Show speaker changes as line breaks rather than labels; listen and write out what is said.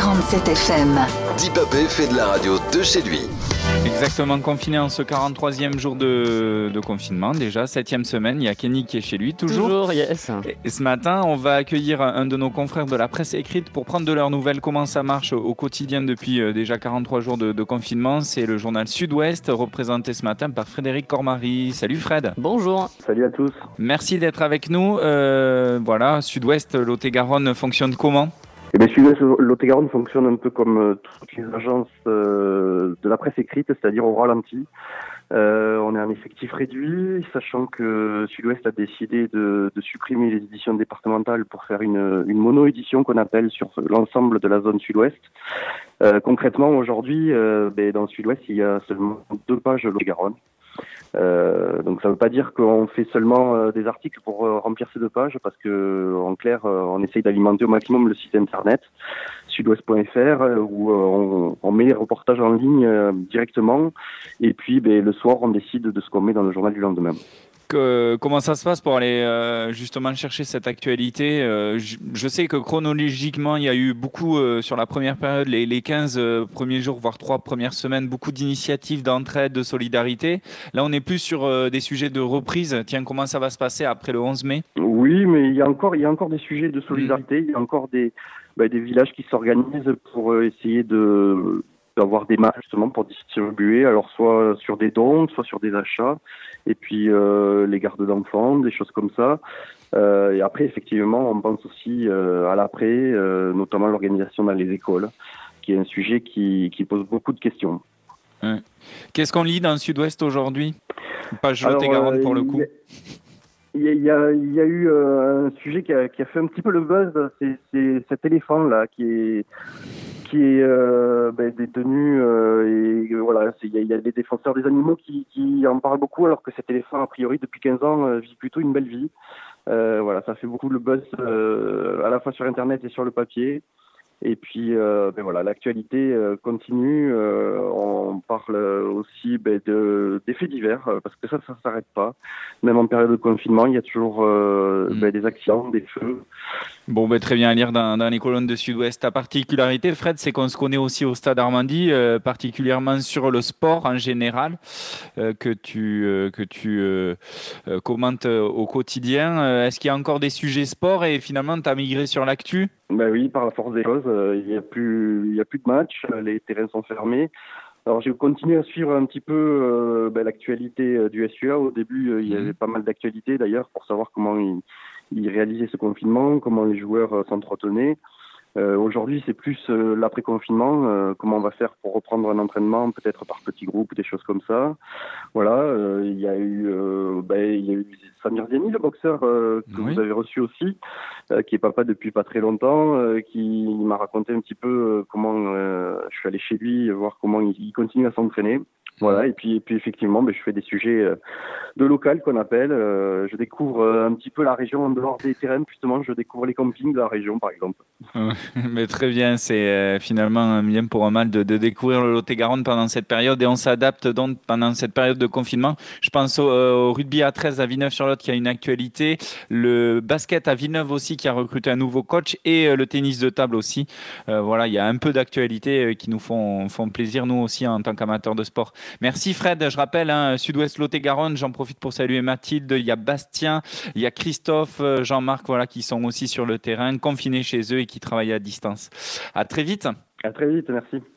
47 FM.
Dipapé fait de la radio de chez lui.
Exactement, confiné en ce 43e jour de confinement, déjà 7e semaine. Il y a Kenny qui est chez lui, toujours.
Yes.
Et ce matin, on va accueillir un de nos confrères de la presse écrite pour prendre de leurs nouvelles, comment ça marche au quotidien depuis déjà 43 jours de confinement. C'est le journal Sud-Ouest, représenté ce matin par Frédéric Cormary. Salut Fred.
Bonjour.
Salut à tous.
Merci d'être avec nous. Voilà, Sud-Ouest, Lot-et-Garonne fonctionne comment ?
Eh bien, Sud-Ouest Lot-et-Garonne fonctionne un peu comme toutes les agences de la presse écrite, c'est-à-dire au ralenti. On est un effectif réduit, sachant que Sud-Ouest a décidé de supprimer les éditions départementales pour faire une mono-édition qu'on appelle sur l'ensemble de la zone Sud-Ouest. Concrètement, aujourd'hui, dans le Sud-Ouest, il y a seulement 2 pages Lot-et-Garonne. Donc ça ne veut pas dire qu'on fait seulement des articles pour remplir ces 2 pages, parce que en clair, on essaye d'alimenter au maximum le site internet sudouest.fr où on met les reportages en ligne directement, et puis le soir on décide de ce qu'on met dans le journal du lendemain.
Comment ça se passe pour aller justement chercher cette actualité ? Je sais que chronologiquement, il y a eu beaucoup sur la première période, les 15 premiers jours, voire 3 premières semaines, beaucoup d'initiatives d'entraide, de solidarité. Là, on est plus sur des sujets de reprise. Tiens, comment ça va se passer après le 11 mai ?
Oui, mais il y a encore des sujets de solidarité. Il y a encore des villages qui s'organisent pour essayer d'avoir des marges justement pour distribuer, alors soit sur des dons, soit sur des achats, et puis les gardes d'enfants, des choses comme ça. Et après, effectivement, on pense aussi à l'après, notamment l'organisation dans les écoles, qui est un sujet qui pose beaucoup de questions.
Ouais. Qu'est-ce qu'on lit dans le Sud-Ouest aujourd'hui ? Page Lot-et-Garonne pour le coup.
Il y a eu un sujet qui a fait un petit peu le buzz, c'est cet éléphant-là qui est détenu, et voilà, il y a des défenseurs des animaux qui en parlent beaucoup, alors que cet éléphant, a priori, depuis 15 ans, vit plutôt une belle vie. Voilà, ça fait beaucoup le buzz à la fois sur Internet et sur le papier. Et puis, voilà, l'actualité continue. On parle aussi des faits divers, parce que ça s'arrête pas. Même en période de confinement, il y a toujours des accidents, des feux.
Bon, très bien à lire dans les colonnes de Sud-Ouest. Ta particularité, Fred, c'est qu'on se connaît aussi au Stade Armandie, particulièrement sur le sport en général, que tu commentes au quotidien. Est-ce qu'il y a encore des sujets sport et finalement, tu as migré sur l'actu ?
Oui, par la force des choses, il y a plus de matchs, les terrains sont fermés. Alors, j'ai continué à suivre un petit peu l'actualité du SUA. Au début, il y avait pas mal d'actualités d'ailleurs pour savoir comment ils réalisaient ce confinement, comment les joueurs s'entretenaient. Aujourd'hui, c'est plus l'après-confinement, comment on va faire pour reprendre un entraînement, peut-être par petits groupes, des choses comme ça. Voilà, il y a eu Samir Ziani, le boxeur que vous avez reçu aussi, qui est papa depuis pas très longtemps, qui m'a raconté un petit peu comment je suis allé chez lui, voir comment il continue à s'entraîner. Voilà, et puis effectivement, je fais des sujets de local qu'on appelle. Je découvre un petit peu la région en dehors des terrains, justement. Je découvre les campings de la région, par exemple.
Mais très bien, c'est finalement bien pour un mal de découvrir le Lot-et-Garonne pendant cette période, et on s'adapte donc pendant cette période de confinement. Je pense au rugby à 13 à Villeneuve-sur-Lot qui a une actualité, le basket à Villeneuve aussi qui a recruté un nouveau coach, et le tennis de table aussi. Voilà, il y a un peu d'actualités qui nous font plaisir, nous aussi, en tant qu'amateurs de sport. Merci Fred, je rappelle, Sud-Ouest Lot-et-Garonne, j'en profite pour saluer Mathilde, il y a Bastien, il y a Christophe, Jean-Marc, voilà, qui sont aussi sur le terrain, confinés chez eux et qui travaillent à distance. À très vite.
À très vite, merci.